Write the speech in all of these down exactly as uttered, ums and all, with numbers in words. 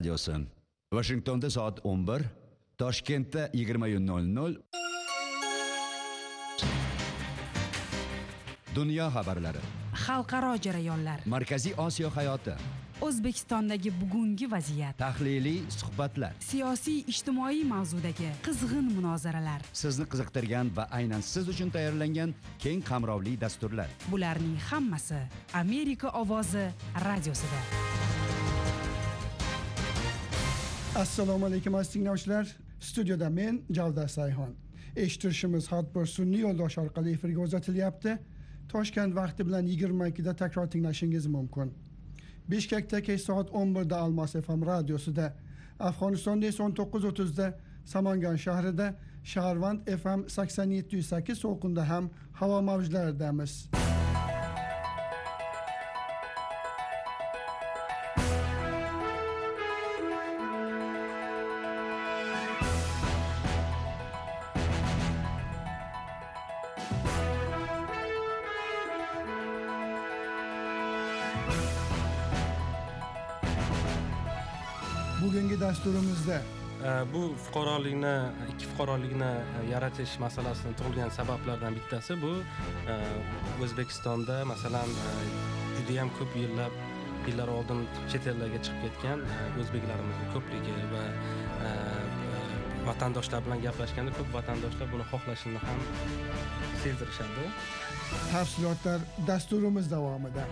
radiosi. Washingtonda soat o'n bir, Toshkentda yigirma nol nol. Dunyo xabarlari. Xalqaro jarayonlar. Markaziy Osiyo hayoti. O'zbekistondagi bugungi vaziyat. Tahliliy suhbatlar. Siyosiy ijtimoiy mavzudagi qizg'in munozaralar. Sizni qiziqtirgan va aynan siz uchun tayyorlangan keng qamrovli dasturlar. Bularning hammasi Amerika ovozi radiosida. Assalomu alaykum aziz tinglovchilar. Studiyada men Javdar Sayhon. Eshittirishimiz har bir sun'iy yo'ldosh orqali efirga uzatilyapti. Toshkent vaqti bilan yigirma ikkida takror tinglashingiz mumkin. Bishkekda kech soat o'n birda Almos F M radiosida, Afg'onistonda esa o'n to'qqiz o'ttizda Samangan shahrida, Shaharvand F M sakson yetti nuqta sakkiz to'lqinda ham havo mavjlaridamiz. Bugungi dasturimizda bu fuqarolikni ikki fuqarolikni yaratish masalasini tug'ilgan sabablardan bittasi bu O'zbekistonda masalan juda ham ko'p yillab yillar oldin chet ellarga chiqib ketgan o'zbeklarimizning ko'pligi va vatandoshlar bilan gaplashganda ko'p vatandoshlar buni xohlashini ham sezdirishadi. Tafsilotlar dasturimiz davomida.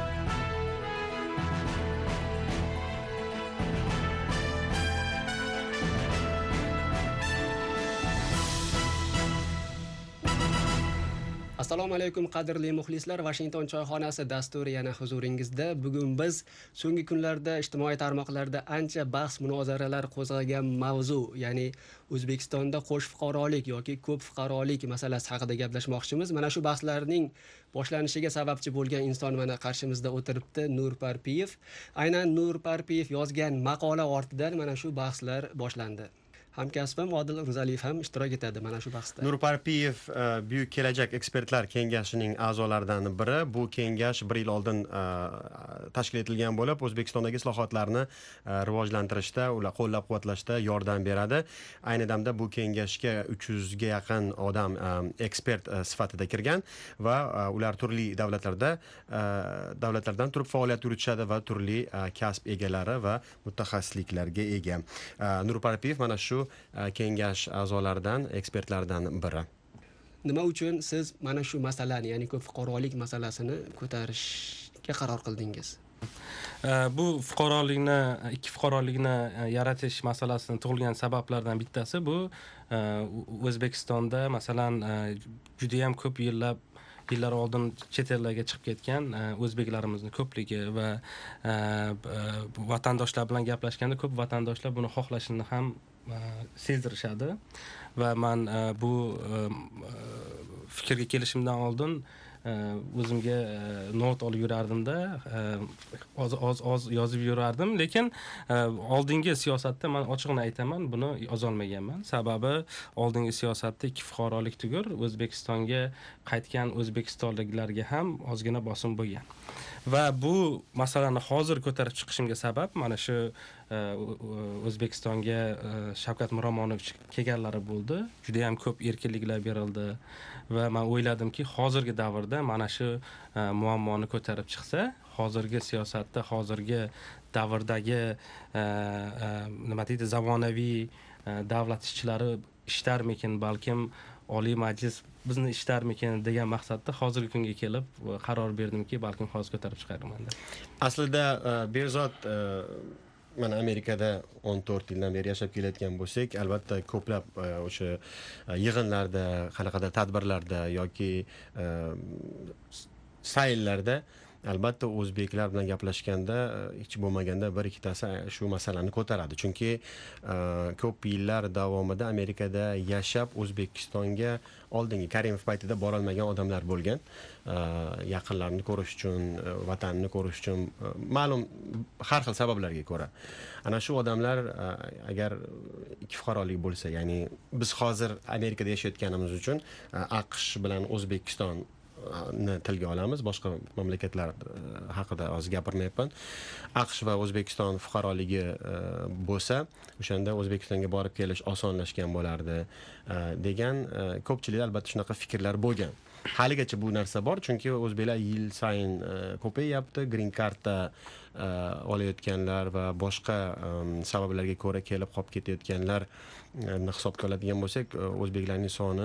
Assalomu alaykum qadrli muxlislar. Washington choyxonasi dasturi yana huzuringizda. Bugun biz so'nggi kunlarda ijtimoiy tarmoqlarda ancha bahs munozaralar qo'zg'agan mavzu, ya'ni O'zbekistonda qo'sh fuqarolik yoki ko'p fuqarolik masalasi haqida gaplashmoqchimiz. Mana shu bahslarning boshlanishiga sababchi bo'lgan inson mana qarshimizda o'tiribdi, Nur Parpiyev. Aynan Nur Parpiyev yozgan maqola ortidan mana shu bahslar boshlandi. Hamkasbim Odil Urzaliyev ham ishtirok etadi mana shu bahsda. Nur Parpiyev Buyuk kelajak ekspertlar kengashining a'zolaridan biri. Bu kengash bir yil oldin tashkil etilgan bo'lib, O'zbekistondagi islohotlarni rivojlantirishda, ular qo'llab-quvvatlashda yordam beradi. Ayni damda bu kengashga uch yuzga yaqin odam ekspert sifatida kirgan va ular turli davlatlarda davlatlardan turib faoliyat yuritishadi va turli kasb egalari va mutaxassisliklarga ega. Nur Parpiyev mana shu kengash a'zolaridan, ekspertlardan biri. Nima uchun siz mana shu masalani, ya'ni ko'p fuqarolik masalasini ko'tarishga qaror qildingiz? Bu fuqarolikni, ikki fuqarolikni yaratish masalasini tug'ilgan sabablardan bittasi bu O'zbekistonda masalan juda ham ko'p yillab yillar oldin chet ellarga chiqib ketgan o'zbeklarimizni ko'pligi va vatandoshlar bilan gaplashganda ko'p vatandoshlar buni xohlashini ham sezdirishadi va men bu fikrga kelishimdan oldin o'zimga not olib yurardimda, oz oz oz yozib yurardim, lekin oldingi siyosatda men ochiqni aytaman, buni yozolmaganman. Sababi oldingi siyosatda ikki fuqarolik tugur O'zbekistonga qaytgan o'zbekistonliklarga ham ozgina bosim bo'lgan. Va bu masalani hozir ko'tarib chiqishimga sabab mana shu O'zbekistonga Shavkat Miromonovich kelganlari bo'ldi. Juda ham ko'p erkinliklar berildi va men o'yladimki, hozirgi davrda mana shu muammoni ko'tarib chiqsa, hozirgi siyosatda, hozirgi davrdagi nima deydi, zamonaviy davlat ishchilari ishlarmikin, balkim Oliy Majlis bizni ishlarmikin degan maqsadda hozirgi kunga kelib qaror berdimki, balkim hozir ko'tarib chiqarman deb. Aslida Berzod mana Amerikada o'n to'rt yildan beri yashab kelayotgan bo'lsak, albatta ko'plab o'sha yig'inlarda, qanaqadir tadbirlarda yoki sayllarda albatta o'zbeklar bilan gaplashganda hech bo'lmaganda bir ikkitasi shu masalani ko'taradi. Chunki ko'p yillar davomida Amerikada yashab O'zbekistonga oldingi Karimov paytida bora olmagan odamlar bo'lgan. Yaqinlarini ko'rish uchun, vatanini ko'rish uchun ma'lum har xil sabablarga ko'ra. Ana shu odamlar agar ikki fuqarolik bo'lsa, ya'ni biz hozir Amerikada yashayotganimiz uchun AQSh bilan O'zbekiston ni tilga olamiz. Boshqa mamlakatlar haqida hozir gapirmayapman. AQSh va O'zbekiston fuqaroligi bo'lsa, o'shanda O'zbekistonga borib kelish osonlashgan bo'lardi degan ko'pchilik albatta shunaqa fikrlar bo'lgan. Haligacha bu narsa bor, chunki o'zbeklar yil sayin ko'payyapti. Green cardda olayotganlar va boshqa sabablarga ko'ra kelib qolib ketayotganlarni hisobga oladigan bo'lsak, o'zbeklarning soni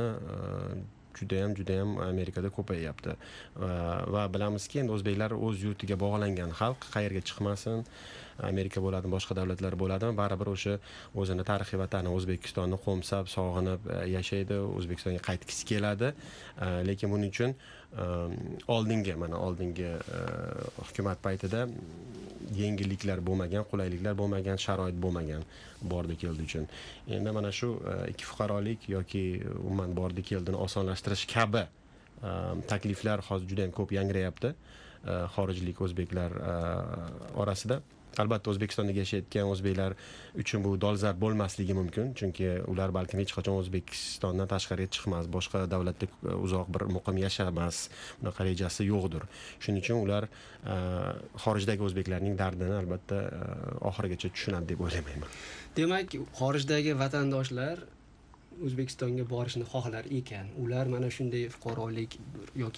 juda ham juda ham Amerikada ko'payyapti. Va bilamizki, endi o'zbeklar o'z yurtiga bog'langan xalq, qayerga chiqmasin, Amerika bo'ladimi, boshqa davlatlar bo'ladimi, baribir o'sha o'zini tarixiy vatani O'zbekistonni qo'msab, sog'inib yashaydi, O'zbekistonga qaytgisi keladi. Lekin buning uchun oldingi, mana oldingi hukumat paytida yengilliklar bo'lmagan, qulayliklar bo'lmagan, sharoit bo'lmagan bordi keldi uchun. Endi mana shu ikki fuqarolik yoki umuman bordi keldini osonlashtirish kabi takliflar hozir juda ham ko'p yangrayapti xorijlik o'zbeklar orasida. Albatta O'zbekistonda yashayotgan o'zbeklar uchun bu dolzarb bo'lmasligi mumkin, chunki ular balkim hech qachon O'zbekistondan tashqariga chiqmas, boshqa davlatda uzoq bir muqim yashamas, bunaqa rejasi yo'qdir. Shuning uchun ular xorijdagi o'zbeklarning dardini albatta oxirigacha tushunadi deb o'ylamayman. Demak, xorijdagi vatandoshlar O'zbekistonga borishni xohlar ekan. Ular mana shunday fuqarolik yoki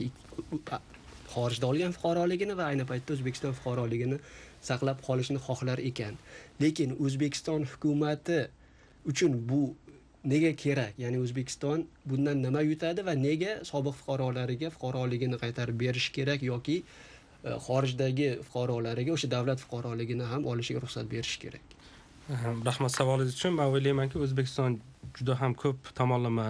xorijda olgan fuqaroligini va ayni paytda O'zbekiston fuqaroligini saqlab qolishni xohlar ekan. Lekin O'zbekiston hukumatı uchun bu nega kerak? Ya'ni O'zbekiston bundan nima yutadi va nega sobiq fuqarolariga fuqaroligini qaytarib berish kerak yoki xorijdagi fuqarolariga o'sha davlat fuqaroligini ham olishiga ruxsat berish kerak? Rahmat savolingiz uchun. Men o'ylaymanki, O'zbekiston juda ham ko'p tomonlama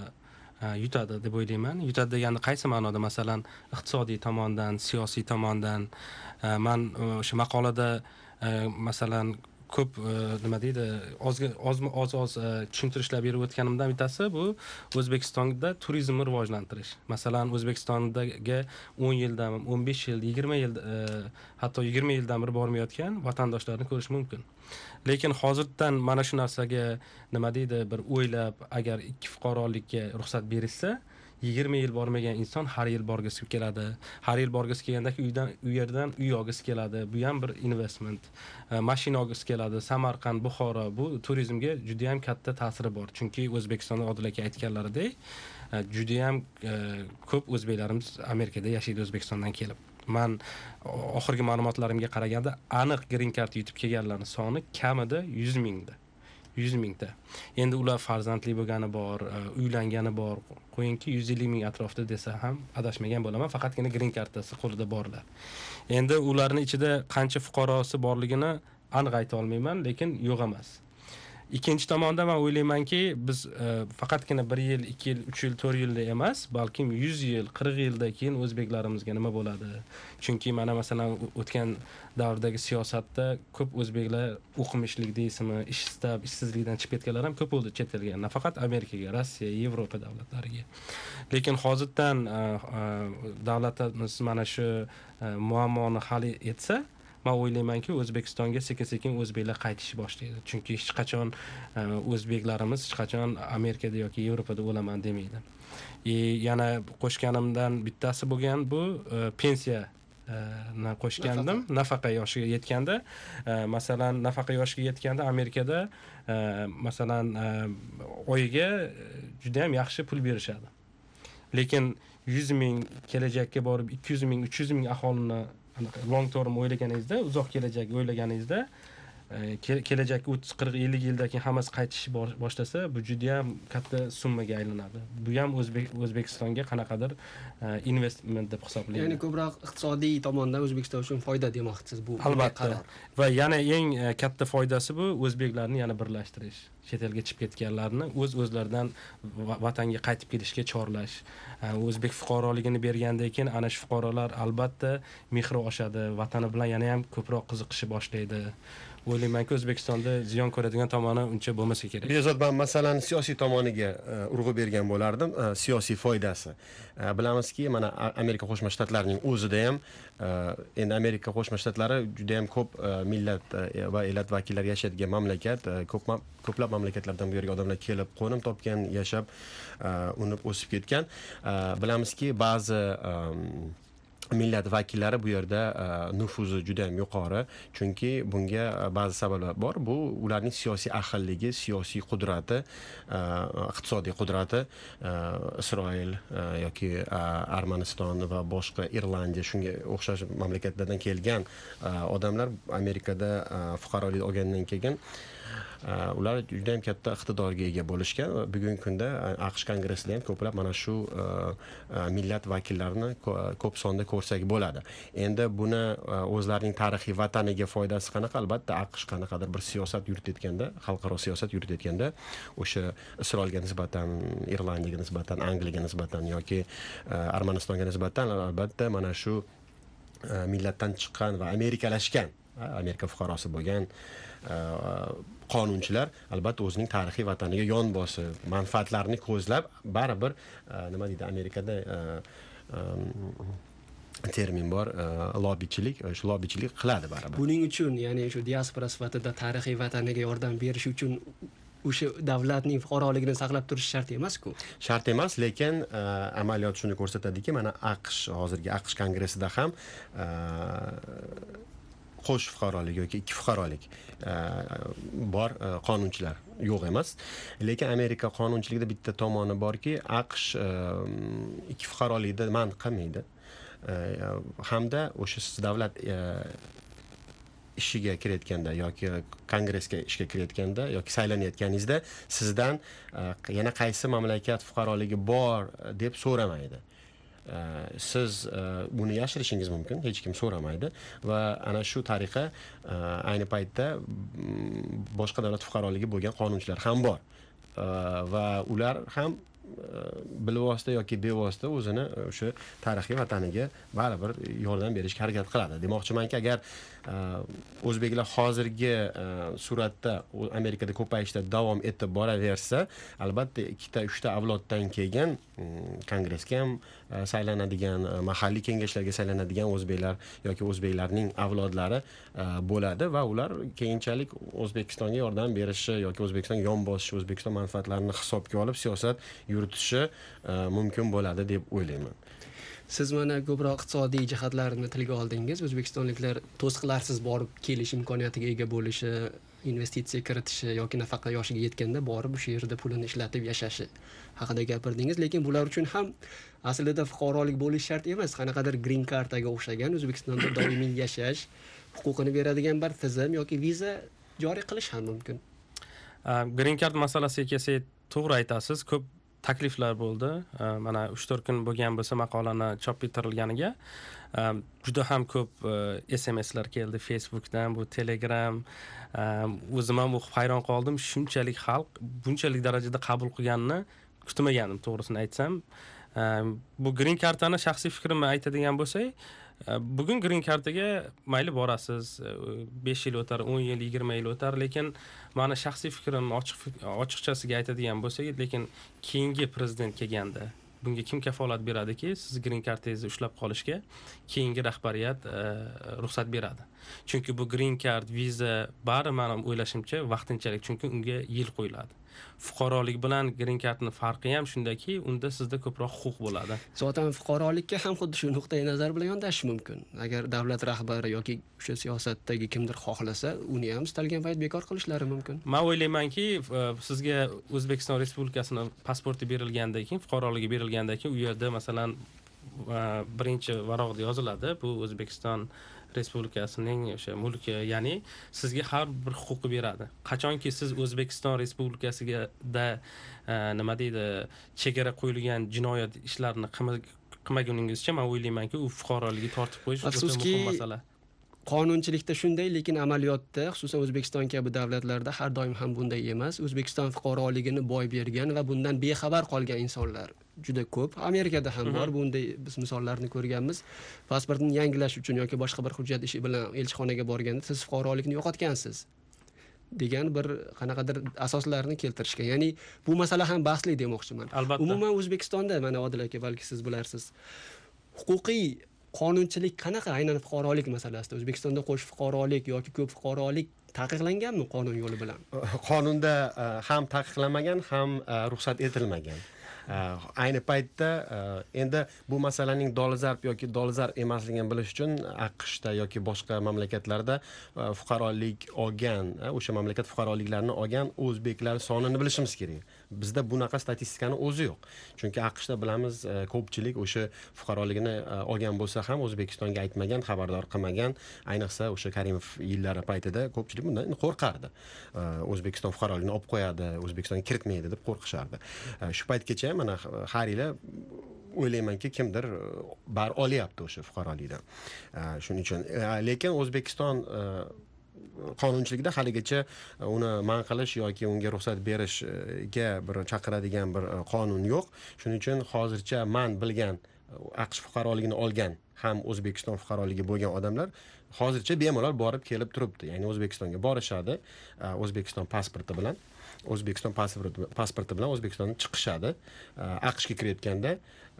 yutadi deb o'ylayman. Yutadi degani qaysi ma'noda? Masalan, iqtisodiy tomondan, siyosiy tomondan. Men o'sha maqolada masalan ko'p nima deydi, oz oz oz tushuntirishlar berib o'tganimdan bittasi bu O'zbekistonda turizmni rivojlantirish. Masalan, O'zbekistonga o'n yildan, o'n besh yil, yigirma yil, hatto yigirma yildan beri bormayotgan vatandoshlarni ko'rish mumkin. Lekin hozirdan mana shu narsaga nima deydi, bir o'ylab, agar ikki fuqarolikka ruxsat berilsa, yigirma yil bormagan inson har yil borgisi keladi. Har yil borgisi kelganda uydan u yerdan uy olgisi keladi. Bu ham bir investment. Mashina olgisi keladi. Samarqand, Buxoro bu turizmga juda ham katta ta'siri bor. Chunki O'zbekistonda Odil aka aytganlaridek, juda ham ko'p o'zbeklarimiz Amerikada yashaydi O'zbekistondan kelib. Men oxirgi ma'lumotlarimga qaraganda aniq green card yutib kelganlarning soni kamida yuz mingda. yuz mingta. Endi ular farzandli bo'lgani bor, uylangani bor. Qo'yingki yuz ellik ming atrofida desa ham adashmagan bo'laman, faqatgina green kartasi qo'lida borlar. Endi ularning ichida qancha fuqarosi borligini aniq ayta olmayman, lekin yo'q emas. Ikkinchi tomonda men o'ylaymanki, biz faqatgina bir yil, ikki yil, uch yil, to'rt yilda emas, balkim yuz yil, qirq yildan keyin o'zbeklarimizga nima bo'ladi? Chunki mana masalan o'tgan davrdagi siyosatda ko'p o'zbeklar o'qimishlik deysizmi, ish istab, ishsizlikdan chiqib ketganlar ham ko'p bo'ldi chet elga, nafaqat Amerikaga, Rossiya, Yevropa davlatlariga. Lekin hozirdan davlatimiz mana shu muammoni hal etsa, men o'ylaymanki, O'zbekistonga sekin-sekin o'zbeklar qaytish boshlaydi. Chunki hech qachon o'zbeklarimiz hech qachon Amerikada yoki Yevropada o'laman demaydi. E, yana qo'shganimdan bittasi bo'lgan bu pensiya na qo'shgandim. Nafaqa yoshiga yetganda, masalan, nafaqa yoshiga yetganda Amerikada masalan oyiga juda ham yaxshi pul berishadi. Lekin yuz ming kelajakka borib ikki yuz ming, uch yuz ming aholini long term o'ylaganingizda, uzoq kelajak o'ylaganingizda, kelajakka o'ttiz, qirq, ellik yildan keyin hammasi qaytish boshlasa, bu juda ham katta summaga aylanadi. Bu ham O'zbek O'zbekistonga qanaqadir investment deb hisoblayman. Ya'ni ko'proq iqtisodiy tomondan O'zbekiston uchun foyda demoqchisiz bu. Albatta. Va yana eng katta foydasi bu o'zbeklarni yana birlashtirish. Chet elga chiqib ketganlarni o'z o'zlaridan vatanga qaytib kelishga chorlash. O'zbek fuqaroligini bergandan keyin ana shu fuqarolar albatta mehri oshadi, vatani bilan yana ham ko'proq qiziqishi boshlaydi. o'ylaymanki O'zbekistonda ziyon ko'radigan tomoni uncha bo'lmasa kerak. Bezod, man masalani siyosiy tomoniga urg'u bergan bo'lardim, siyosiy foydasi. Bilamizki, mana Amerika Qo'shma Shtatlarining o'zida ham endi Amerika Qo'shma Shtatlari juda ham ko'p millat va elat vakillari yashaydigan mamlakat, ko'p ko'plab mamlakatlardan bu yerga odamlar kelib qo'nim topgan, yashab, unib o'sib ketgan. Bilamizki, ba'zi millat vakillari bu yerda nufuzi juda ham yuqori, chunki bunga ba'zi sabablar bor. Bu ularning siyosiy ahilligi, siyosiy qudrati, iqtisodiy qudrati, Isroil yoki Armaniston va boshqa Irlandiya shunga o'xshash mamlakatlardan kelgan odamlar Amerikada fuqarolik olgandan keyin ular juda ham katta iqtidorga ega bo'lishgan va bugungi kunda AQSh kongressida ham ko'plab mana shu millat vakillarini ko'p sonda ko'rsak bo'ladi. Endi buni o'zlarining tarixiy vataniga foydasi qanaqa? Albatta AQSh qanaqadir bir siyosat yuritayotganda, xalqaro siyosat yuritayotganda o'sha Isroilga nisbatan, Irlandiyaga nisbatan, Angliyaga nisbatan yoki Armanistonga nisbatan albatta mana shu millatdan chiqqan va amerikalashgan, Amerika fuqarosi bo'lgan qonunchilar albatta o'zining tarixiy vataniga yon bosib, manfaatlarini ko'zlab, baribir nima deydi Amerikada termin bor, lobbichilik, shu lobbichilik qiladi baribir. Buning uchun, ya'ni shu diaspora sifatida tarixiy vataniga yordam berish uchun o'sha davlatning fuqaroligini saqlab turish shart emas-ku. Shart emas, lekin amaliyot shuni ko'rsatadiki, mana AQSh hozirgi AQSh kongressida ham qo'sh fuqarolik yoki ikki fuqarolik bor qonunchilar yo'q emas. Lekin Amerika qonunchiligida bitta tomoni borki, AQSh ikki fuqarolikni man qilmaydi. Hamda o'sha siz davlat ishiga kirayotganda yoki kongressga ishga kirayotganda yoki saylanayotganingizda sizdan yana qaysi mamlakat fuqaroligi bor deb so'ramaydi. Siz buni yashirishingiz mumkin, hech kim so'ramaydi va ana shu tariqa ayni paytda boshqa davlat fuqaroligi bo'lgan qonunchilar ham bor va ular ham bilvosita yoki bevosita o'zini o'sha tarixiy vataniga baribir yordam berishga harakat qiladi. Demoqchimanki, agar o'zbeklar hozirgi suratda Amerikada ko'payishda davom etib boraversa, albatta ikkita uchta avloddan keyin kongressga ham saylanadigan, mahalliy kengashlarga saylanadigan o'zbeklar yoki o'zbeklarning avlodlari bo'ladi va ular keyinchalik O'zbekistonga yordam berishi yoki O'zbekistonga yon bosishi, O'zbekiston manfaatlarini hisobga olib siyosat yuritishi mumkin bo'ladi deb o'ylayman. Siz mana ko'proq iqtisodiy jihatlarni tilga oldingiz. O'zbekistonliklar to'siqlarsiz borib kelish imkoniyatiga ega bo'lishi, investitsiya kiritishi yoki nafaqa yoshiga yetganda borib o'sha yerda pulini ishlatib yashashi haqida gapirdingiz. Lekin bular uchun ham aslida fuqarolik bo'lish shart emas. Qanaqadir green kartaga o'xshagan O'zbekistonda doimiy yashash huquqini beradigan bir tizim yoki viza joriy qilish ham mumkin. Green card masalasiga kelsak, to'g'ri aytasiz. Ko'p takliflar bo'ldi. Mana uch to'rt kun bo'lgan bo'lsa maqolani chop bitirilganiga juda ham ko'p S M Slar keldi Facebookdan, bu Telegram. O'zim ham o'qib hayron qoldim. Shunchalik xalq bunchalik darajada qabul qilganini kutmagandim, to'g'risini aytsam. Bu green kartani shaxsiy fikrimni aytadigan bo'lsak, bugun green kartaga mayli borasiz, besh yil o'tar, o'n yil, yigirma yil o'tar, lekin meni shaxsiy fikrimni ochiq ochiqchasiga aytadigan bo'lsak, lekin keyingi prezident kelganda bunga kim kafolat beradiki, siz green kartangizni ushlab qolishga keyingi rahbariyat ruxsat beradi. Chunki bu green card, viza bari mening o'ylashimcha vaqtinchalik, chunki unga yil qo'yiladi. Fuqarolik bilan green cardning farqi ham shundaki, unda sizda ko'proq huquq bo'ladi. Zotan fuqarolikka ham xuddi shu nuqtai nazar bilan yondashish mumkin. Agar davlat rahbari yoki o'sha siyosatdagi kimdir xohlasa, uni ham istalgan payt bekor qilishlari mumkin. Men o'ylaymanki, sizga O'zbekiston Respublikasining pasporti berilgandan keyin, fuqaroligi berilgandan keyin u yerda masalan birinchi varaqda yoziladi, bu O'zbekiston Respublikasining o'sha mulki, ya'ni sizga har bir huquqi beradi. Qachonki siz O'zbekiston Respublikasiga da nima deydi, chegara qo'yilgan jinoyat ishlarini qilmaguningizcha men o'ylaymanki, u fuqaroligi tortib qo'yish juda muhim masala. qonunchilikda shunday, lekin amaliyotda, xususan O'zbekiston kabi davlatlarda har doim ham bunday emas. O'zbekiston fuqaroligini boy bergan va bundan bexabar qolgan insonlar juda ko'p. Amerikada ham bor bunday, biz misollarni ko'rganmiz. Pasportni yangilash uchun yoki boshqa bir hujjat ishi bilan elchixonaga borganda siz fuqarolikni yo'qotgansiz degan bir qanaqadir asoslarni keltirishgan. Ya'ni bu masala ham bahsli demoqchiman. Albatta. Umuman O'zbekistonda, mana Odil aka, balki siz bilarsiz, huquqiy qonunchilik qanaqa aynan fuqarolik masalasida? O'zbekistonda qo'sh fuqarolik yoki ko'p fuqarolik taqiqlanganmi qonun yo'li bilan? Qonunda ham taqiqlanmagan, ham ruxsat etilmagan. Ayni paytda endi bu masalaning dolzarb yoki dolzarb emasligini bilish uchun AQShda yoki boshqa mamlakatlarda fuqarolik olgan, o'sha mamlakat fuqaroliklarini olgan o'zbeklar sonini bilishimiz kerak. Bizda bunaqa statistikani o'zi yo'q. Chunki AQShda bilamiz, ko'pchilik o'sha fuqaroligini olgan bo'lsa ham O'zbekistonga aytmagan, xabardor qilmagan. Ayniqsa o'sha Karimov yillari paytida ko'pchilik bundan qo'rqardi. O'zbekiston fuqaroligini olib qo'yadi, O'zbekistonga kiritmaydi deb qo'rqishardi. Shu paytgacha mana har yili o'ylaymanki kimdir bar olyapti o'sha fuqarolikdan. Shuning uchun lekin O'zbekiston qonunchiligida haligacha uni man qilish yoki unga ruxsat berishga bir chaqiradigan bir qonun yo'q. Shuning uchun hozircha men bilgan AQSh fuqaroligini olgan ham O'zbekiston fuqaroligi bo'lgan odamlar hozircha bemalol borib kelib turibdi. Ya'ni O'zbekistonga borishadi, O'zbekiston pasporti bilan O'zbekiston pasporti pasporti bilan O'zbekistondan chiqishadi. AQShga kirayotganda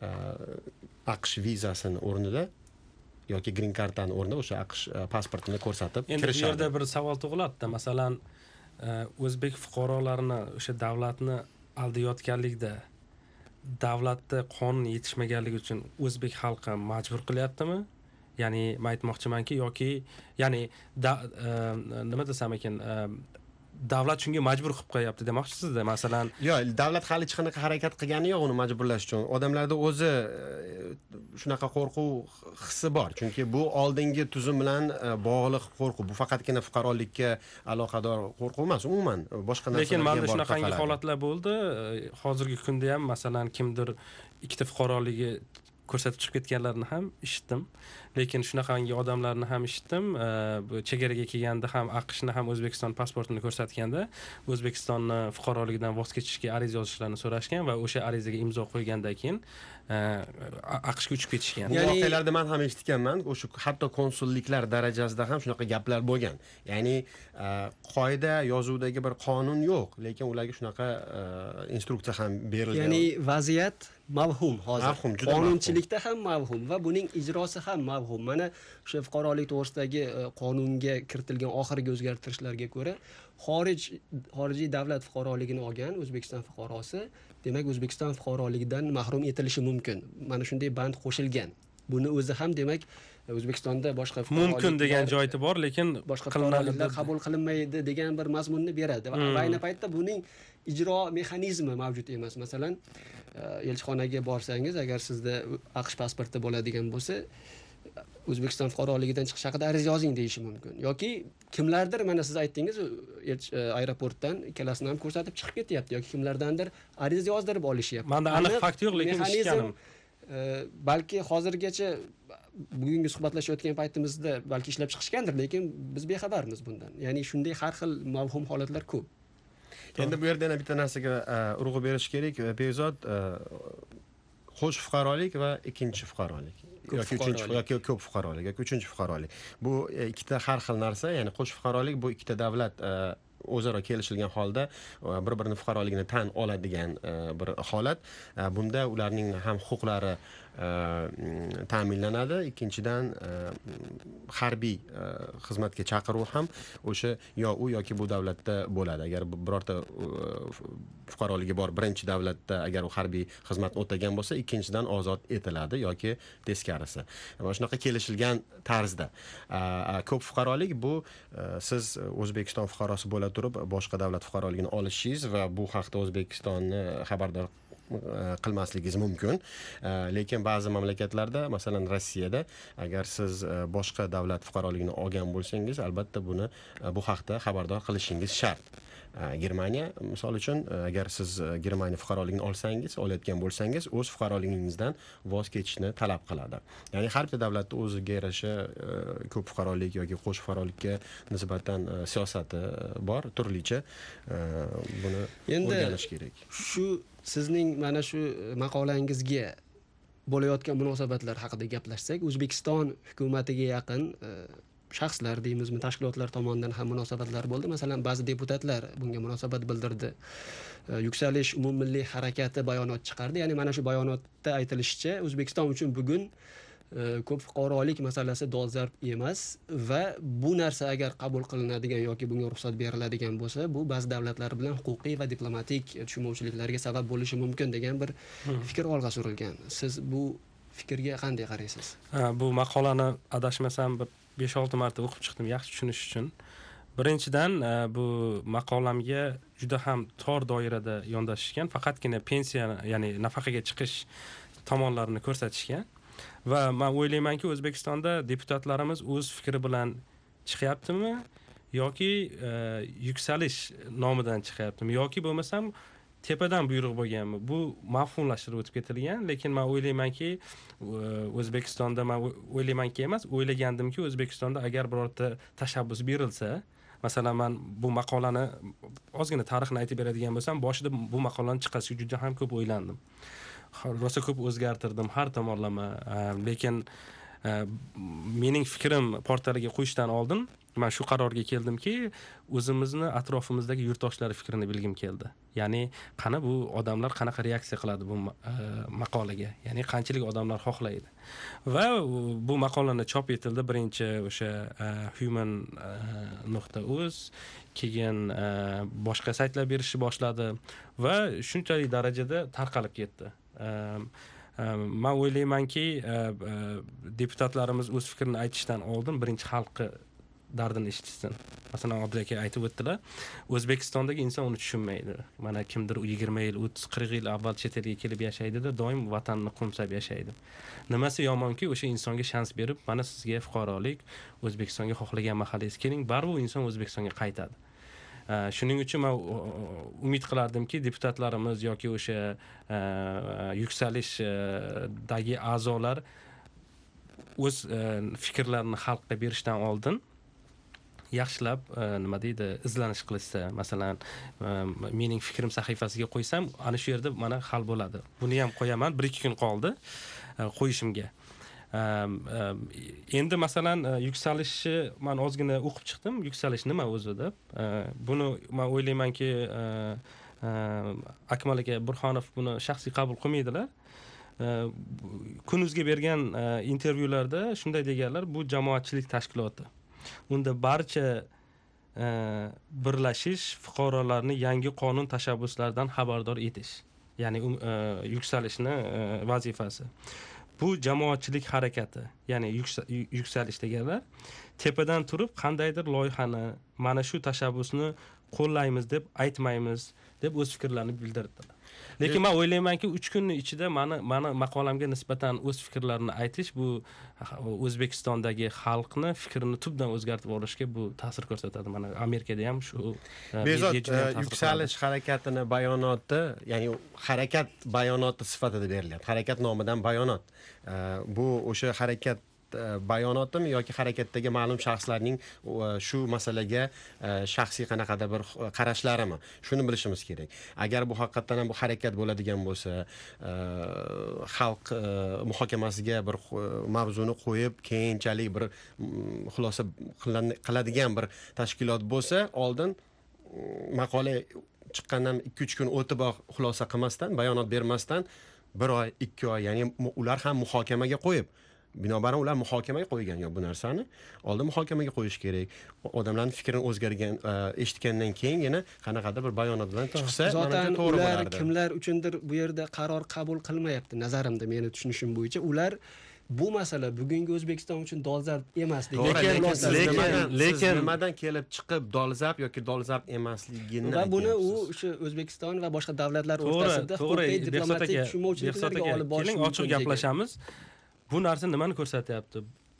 AQSh vizasini o'rnida yoki green kartani o'rnida o'sha AQSh pasportini ko'rsatib kirishadi. Endi bu yerda bir savol tug'iladi. Masalan, o'zbek fuqarolarini o'sha davlatni aldayotganlikda davlatda qonun yetishmaganligi uchun o'zbek xalqi majbur qilyaptimi? Ya'ni men aytmoqchimanki, yoki ya'ni nima desam ekan, davlat shunga majbur qilib qo'yapti demoqchisizda. Masalan, yo'q, davlat hali hech qanaqa harakat qilgani yo'q uni majburlash uchun. Odamlarda o'zi shunaqa qo'rquv hissi bor. Chunki bu oldingi tuzum bilan bog'liq qo'rquv. Bu faqatgina fuqarolikka aloqador qo'rquv emas, umuman boshqa narsalarga. Lekin menda shunaqangi holatlar bo'ldi. Hozirgi kunda ham masalan kimdir ikkita fuqaroligi ko'rsatib chiqib ketganlarni ham eshitdim. Lekin shunaqangi odamlarni ham eshitdim. Bu chegaraga kelganda ham AQShni ham O'zbekiston pasportini ko'rsatganda O'zbekistonni fuqaroligidan voz kechishga ariza yozishlarini so'rashgan va o'sha arizaga imzo qo'ygandan keyin AQShga uchib ketishgan. Bu voqealarda men ham eshitganman. O'sha hatto konsulliklar darajasida ham shunaqa gaplar bo'lgan. Ya'ni qoida yozuvdagi bir qonun yo'q, lekin ularga shunaqa instruksiya ham berilgan. Ya'ni vaziyat mavhum hozir. Mavhum, juda qonunchilikda ham mavhum va buning ijrosi ham mavhum. Mana o'sha fuqarolik to'g'risidagi qonunga kiritilgan oxirgi o'zgartirishlarga ko'ra, xorij xorijiy davlat fuqaroligini olgan O'zbekiston fuqarosi, demak O'zbekiston fuqaroligidan mahrum etilishi mumkin. Mana shunday band qo'shilgan. Buni o'zi ham demak O'zbekistonda boshqa mumkin degan joyi bor, lekin boshqa fuqaroliklar qabul qilinmaydi degan bir mazmunni beradi. Va ayni paytda buning ijro mexanizmi mavjud emas. Masalan, elchixonaga borsangiz, agar sizda AQSh pasporti bo'ladigan bo'lsa, O'zbekiston fuqaroligidan chiqish haqida ariza yozing deyishi mumkin. Yoki kimlardir, mana siz aytdingiz, aeroportdan ikkalasini ham ko'rsatib chiqib ketyapti yoki kimlardandir ariza yozdirib olishyapti. Menda aniq fakt yo'q, lekin eshitganim. Balki hozirgacha bugungi suhbatlashayotgan paytimizda balki ishlab chiqishgandir, lekin biz bexabarmiz bundan. Ya'ni shunday har xil mavhum holatlar ko'p. Endi bu yerda yana bitta narsaga urg'u berish kerak. Bezod qo'sh fuqarolik va ikkinchi fuqarolik yoki uchinchi yoki ko'p fuqarolik yoki uchinchi fuqarolik. Bu ikkita har xil narsa, ya'ni qo'sh fuqarolik bu ikkita davlat o'zaro kelishilgan holda bir-birini fuqaroligini tan oladigan bir holat. Bunda ularning ham huquqlari ta'minlanadi. Ikkinchidan harbiy xizmatga chaqiruv ham o'sha yo u yoki bu davlatda bo'ladi. Agar birorta fuqaroligi bor birinchi davlatda agar u harbiy xizmatni o'tagan bo'lsa, ikkinchidan ozod etiladi yoki teskarisi. Mana shunaqa kelishilgan tarzda. Ko'p fuqarolik bu siz O'zbekiston fuqarosi bo'la turib boshqa davlat fuqaroligini olishingiz va bu haqda O'zbekistonni xabardor qilmasligingiz mumkin. Lekin ba'zi mamlakatlarda, masalan Rossiyada, agar siz boshqa davlat fuqaroligini olgan bo'lsangiz, albatta buni bu haqda xabardor qilishingiz shart. Germaniya misol uchun agar siz Germaniya fuqaroligini olsangiz, olayotgan bo'lsangiz, o'z fuqaroligingizdan voz kechishni talab qiladi. Ya'ni har bitta davlatda o'ziga yarasha ko'p fuqarolik yoki qo'sh fuqarolikka nisbatan siyosati bor, turlicha. Buni o'rganish kerak. Shu sizning mana shu maqolangizga bo'layotgan munosabatlar haqida gaplashsak, O'zbekiston hukumatiga yaqin shaxslar deymizmi, tashkilotlar tomonidan ham munosabatlar bo'ldi. Masalan, ba'zi deputatlar bunga munosabat bildirdi. Yuksalish umummilliy harakati bayonot chiqardi. Ya'ni mana shu bayonotda aytilishicha, O'zbekiston uchun bugun ko'p fuqarolik masalasi dolzarb emas va bu narsa agar qabul qilinadigan yoki bunga ruxsat beriladigan bo'lsa, bu ba'zi davlatlar bilan huquqiy va diplomatik tushunmovchiliklarga sabab bo'lishi mumkin degan bir fikr olg'a surilgan. Siz bu fikrga qanday qaraysiz? Bu maqolani adashmasam bir besh olti marta o'qib chiqdim yaxshi tushunish uchun. Birinchidan bu maqolamga juda ham tor doirada yondashishgan, faqatgina pensiya, ya'ni nafaqaga chiqish tomonlarini ko'rsatishgan. Va men o'ylaymanki, O'zbekistonda deputatlarimiz o'z fikri bilan chiqyaptimi yoki yuksalish nomidan chiqyaptimi yoki bo'lmasam tepadan buyruq bo'lganmi? Bu mafhumlashtirib o'tib ketilgan, lekin men o'ylaymanki, O'zbekistonda men o'ylaymanki emas, o'ylagandimki, O'zbekistonda agar birorta tashabbus berilsa, masalan, men bu maqolani ozgina tarixini aytib beradigan bo'lsam, boshida bu maqolani chiqarishga juda ham ko'p o'ylandim. Rosa ko'p o'zgartirdim har tomonlama, lekin mening fikrim portaliga qo'yishdan oldin men shu qarorga keldimki, o'zimizni atrofimizdagi yurtdoshlar fikrini bilgim keldi. Ya'ni qani bu odamlar qanaqa reaksiya qiladi bu maqolaga? Ya'ni qanchalik odamlar xohlaydi. Va bu maqolani chop etildi birinchi o'sha human nuqta uz, keyin boshqa saytlar berishni boshladi va shunchalik darajada tarqalib ketdi. Men o'ylaymanki, deputatlarimiz o'z fikrini aytishdan oldin birinchi xalqi dardini eshitsin. Masalan, Odil aka aytib o'tdilar, O'zbekistondagi inson uni tushunmaydi. Mana kimdir yigirma yil, o'ttiz qirq yil avval chet elga kelib yashaydi-da, doim vatanni qo'msab yashaydi. Nimasi yomonki, o'sha insonga shans berib, mana sizga fuqarolik, O'zbekistonga xohlagan mahalangiz keling, baribir inson O'zbekistonga qaytadi. Shuning uchun men umid qilardimki, deputatlarimiz yoki o'sha yuksalishdagi a'zolar o'z fikrlarini xalqqa berishdan oldin yaxshilab nima deydi, izlanish qilishsa, masalan, mening fikrim sahifasiga qo'ysam, ana shu yerda mana hal bo'ladi. Buni ham qo'yaman, bir ikki kun qoldi qo'yishimga. Endi masalan, yuksalishni men ozgina o'qib chiqdim, yuksalish nima o'zi deb. Buni men o'ylaymanki, Akmal aka Burxonov buni shaxsiy qabul qilmaydilar. Kunuzga bergan intervyularda shunday deganlar, bu jamoatchilik tashkiloti. Unda barcha birlashish fuqarolarni yangi qonun tashabbuslaridan xabardor etish, ya'ni yuksalishni vazifasi. Bu jamoatchilik harakati, ya'ni yuksalish deganlar tepadan turib qandaydir loyihani, mana shu tashabbusni qo'llaymiz deb aytmaymiz deb o'z fikrlarini bildirdilar. Lekin men o'ylaymanki, uch kunning ichida meni meni maqolamga nisbatan o'z fikrlarini aytish, bu O'zbekistondagi xalqni fikrini tubdan o'zgartirib olishga bu ta'sir ko'rsatadi. Mana Amerikada ham shu bezot yuksalish harakatini bayonoti, ya'ni harakat bayonoti sifatida berilyapti. Harakat nomidan bayonot. Bu o'sha harakat bayonotimi yoki harakatdagi ma'lum shaxslarning shu masalaga shaxsiy qanaqadir bir qarashlarimi? Shuni bilishimiz kerak. Agar bu haqiqatan ham bu harakat bo'ladigan bo'lsa, xalq muhokamasiga bir mavzuni qo'yib, keyinchalik bir xulosa qiladigan bir tashkilot bo'lsa, oldin maqola chiqqandan ikki uch kun o'tiboq xulosa qilmasdan, bayonot bermasdan bir oy, ikki oy, ya'ni ular ham muhokamaga qo'yib, binobarin ular muhokamaga qo'ygan yo bu narsani oldin muhokamaga qo'yish kerak. Odamlarning fikrini o'zgargan, eshitgandan keyingina qanaqadir bir bayonot bilan chiqsa, zotan ular kimlar uchundir bu yerda qaror qabul qilmayapti. Nazarimda, meni tushunishim bo'yicha, ular bu masala bugungi O'zbekiston uchun dolzarb emas degan. Lekin lekin nimadan kelib chiqib dolzarb yoki dolzarb emasligini va buni u o'sha O'zbekiston va boshqa davlatlar o'rtasida huquqiy diplomatik tushunmovchiliklarga olib borish mumkin. Keling ochiq gaplashamiz. Bu narsa nimani ko'rsatyapti?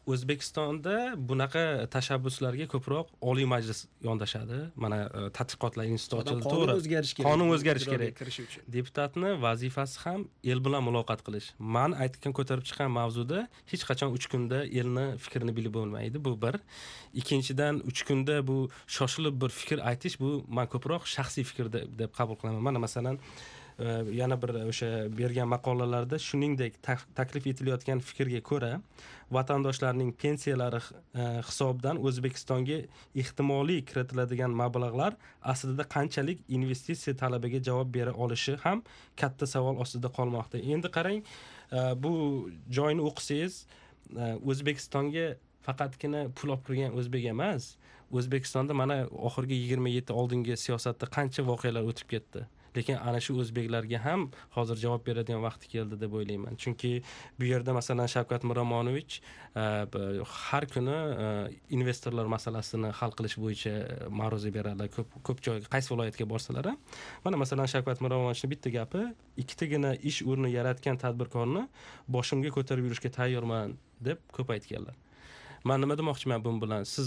O'zbekistonda bunaqa tashabbuslarga ko'proq Oliy Majlis yondashadi. Mana tadqiqotlar instituti ochildi. Qonun o'zgarishi kerak. Qonun o'zgarishi kerak. Kirish uchun. Deputatni vazifasi ham el bilan muloqot qilish. Men aytgan ko'tarib chiqqan mavzuda hech qachon uch kunda elni fikrini bilib bo'lmaydi. Bu bir. Ikkinchidan uch kunda bu shoshilib bir fikr aytish, bu men ko'proq shaxsiy fikr deb qabul qilaman. Mana masalan yana bir o'sha bergan maqolalarda shuningdek taklif etilayotgan fikrga ko'ra vatandoshlarning pensiyalari hisobidan O'zbekistonga ehtimoliy kiritiladigan mablag'lar aslida qanchalik investitsiya talabiga javob bera olishi ham katta savol ostida qolmoqda. Endi qarang, bu joyni o'qisangiz O'zbekistonga faqatgina pul olib kirgan o'zbek emas, O'zbekistonda mana oxirgi yigirma yetti oldingi siyosatda qancha voqealar o'tib ketdi. Lekin ana shu o'zbeklarga ham hozir javob beradigan vaqti keldi deb o'ylayman. Chunki bu yerda masalan Shavkat Miromonovich har kuni investorlar masalasini hal qilish bo'yicha ma'ruza beradilar. Ko'p ko'p joyga qaysi viloyatga borsalar ham. Mana masalan Shavkat Miromonovichning bitta gapi, ikkitagina ish o'rni yaratgan tadbirkorni boshimga ko'tarib yurishga tayyorman deb ko'p aytganlar. Men nima demoqchiman bu bilan? Siz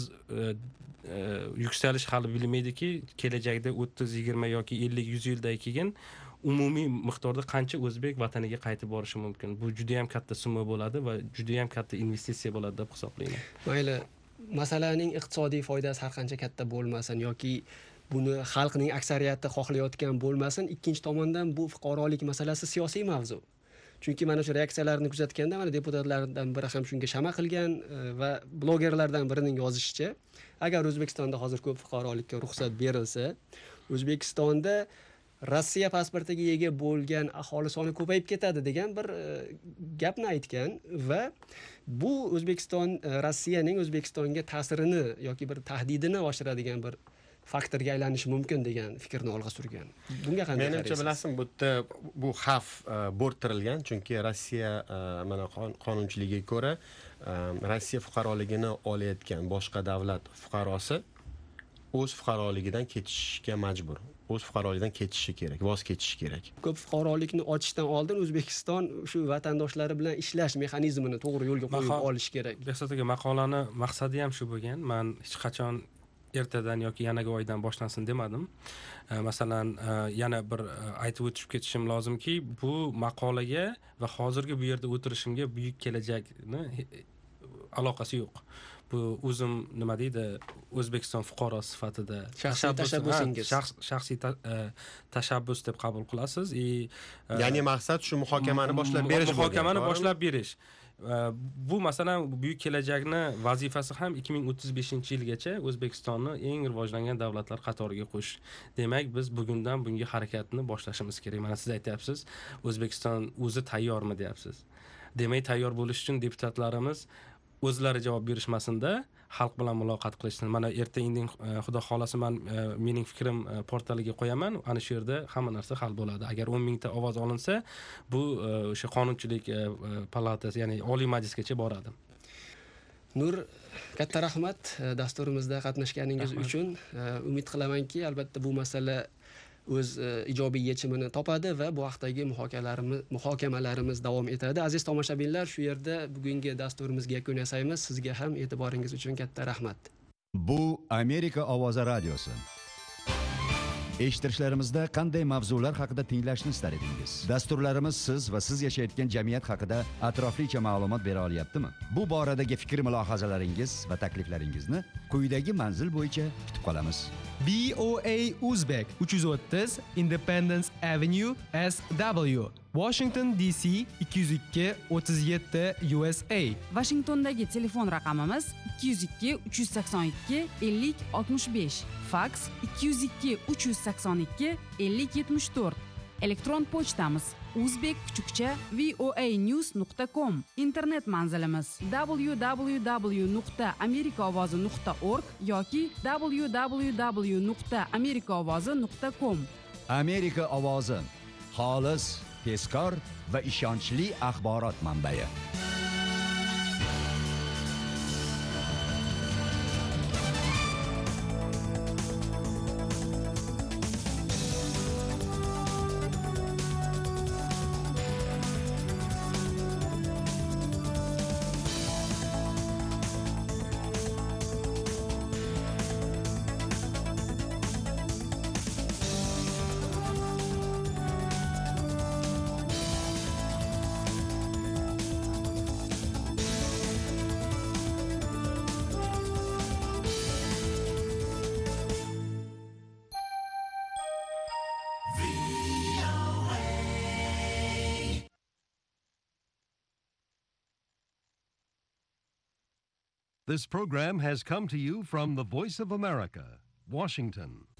yuksalish hali bilmaydiki, kelajakda o'ttiz, yigirma yoki ellik, yuz yildan keyin umumiy miqdorda qancha o'zbek vataniga qaytib borishi mumkin. Bu juda ham katta summa bo'ladi va juda ham katta investitsiya bo'ladi deb hisoblayman. Mayli, masalaning iqtisodiy foydasi har qancha katta bo'lmasin yoki buni xalqning aksariyati xohlayotgan bo'lmasin, ikkinchi tomondan bu fuqarolik masalasi siyosiy mavzu. Chunki mana shu reaksiyalarni kuzatganda mana deputatlardan biri ham shunga shama qilgan va blogerlardan birining yozishicha, agar O'zbekistonda hozir ko'p fuqarolikka ruxsat berilsa, O'zbekistonda Rossiya pasportiga ega bo'lgan aholi soni ko'payib ketadi degan bir gapni aytgan va bu O'zbekiston Rossiyaning O'zbekistonga ta'sirini yoki bir tahdidini oshiradigan bir faktorga aylanishi mumkin degan fikrni olg'a surgan. Bunga qanday qaraysiz? Menimcha bilasizmi, bu yerda bu xavf bo'rttirilgan, chunki Rossiya mana qonunchiligiga ko'ra Rossiya fuqaroligini olayotgan boshqa davlat fuqarosi o'z fuqaroligidan ketishga majbur. O'z fuqaroligidan ketishi kerak, voz kechishi kerak. Ko'p fuqarolikni ochishdan oldin O'zbekiston shu vatandoshlari bilan ishlash mexanizmini to'g'ri yo'lga qo'yib olish kerak. Behzod aka, maqolani maqsadi ham shu bo'lgan. Men hech qachon ertadan yoki yanagi oydan boshlansin demadim. Masalan, yana bir aytib o'tib ketishim lozimki, bu maqolaga va hozirgi bu yerda o'tirishimga buyuk kelajakni aloqasi yo'q. Bu o'zim nima deydi, O'zbekiston fuqarosi sifatida shaxsiy tashabbusingiz, shaxsiy tashabbus deb qabul qilasiz. Ya'ni maqsad shu muhokamani boshlab berish bo'lgan. Muhokamani boshlab berish. Bu masalan buyuk kelajakni vazifasi ham ikki ming o'ttiz beshinchi yilgacha O'zbekistonni eng rivojlangan davlatlar qatoriga qo'yish. Demak, biz bugundan bunga harakatni boshlashimiz kerak. Mana siz aytyapsiz, O'zbekiston o'zi tayyormi deyapsiz. Demak, tayyor bo'lish uchun deputatlarimiz o'zlari javob berishmasinda xalq bilan muloqot qilishsin. Mana erta indin xudo xolasa men mening fikrim portaliga qo'yaman. Ana shu yerda hamma narsa hal bo'ladi. Agar o'n mingta ovoz olinsa, bu o'sha qonunchilik palatasi, ya'ni Oliy Majlisgacha boradi. Nur, katta rahmat dasturimizda qatnashganingiz uchun. Umid qilamanki, albatta bu masala o'z ijobiy yechimini topadi va bu haqdagi muhokamalarimiz muhokamalarimiz davom etadi. Aziz tomoshabinlar, shu yerda bugungi dasturimizga yakun yasaymiz. Sizga ham e'tiboringiz uchun katta rahmat. Bu Amerika ovozi radiosi. Eshittirishlarimizda qanday mavzular haqida tinglashni istar edingiz? Dasturlarimiz siz va siz yashayotgan jamiyat haqida atroflicha ma'lumot bera olyaptimi? Bu boradagi fikr mulohazalaringiz va takliflaringizni quyidagi manzil bo'yicha kutib qolamiz. B O A Uzbek uch yuz o'ttiz Independence Avenue S W Washington D C ikki yuz ikki o'ttiz yetti U S A. Washingtondagi telefon raqamimiz ikki yuz ikki uch yuz sakson ikki ellik oltmish besh. Faks ikki yuz ikki uch yuz sakson ikki ellik yetmish to'rt. Elektron pochtamiz uzbek kuchukcha voanews nuqta com. Internet manzilimiz w w w nuqta amerikaovozi nuqta org yoki w w w nuqta amerikaovozi nuqta com. Amerika ovozi, xolis, tezkor va ishonchli axborot manbai. This program has come to you from the Voice of America, Washington.